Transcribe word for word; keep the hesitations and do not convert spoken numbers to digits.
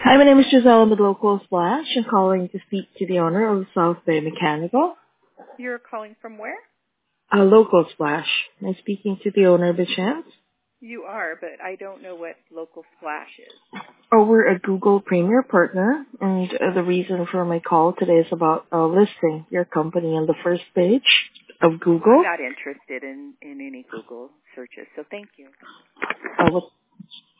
Hi, my name is Giselle with Local Splash. I'm calling to speak to the owner of South Bay Mechanical. You're calling from where? Uh, Local Splash. Am I speaking to the owner by chance? You are, but I don't know what local splash is. Oh, we're a Google Premier partner, and uh, the reason for my call today is about uh, listing your company on the first page of I'm Google. not interested in, in any Google searches, so thank you. Uh, what,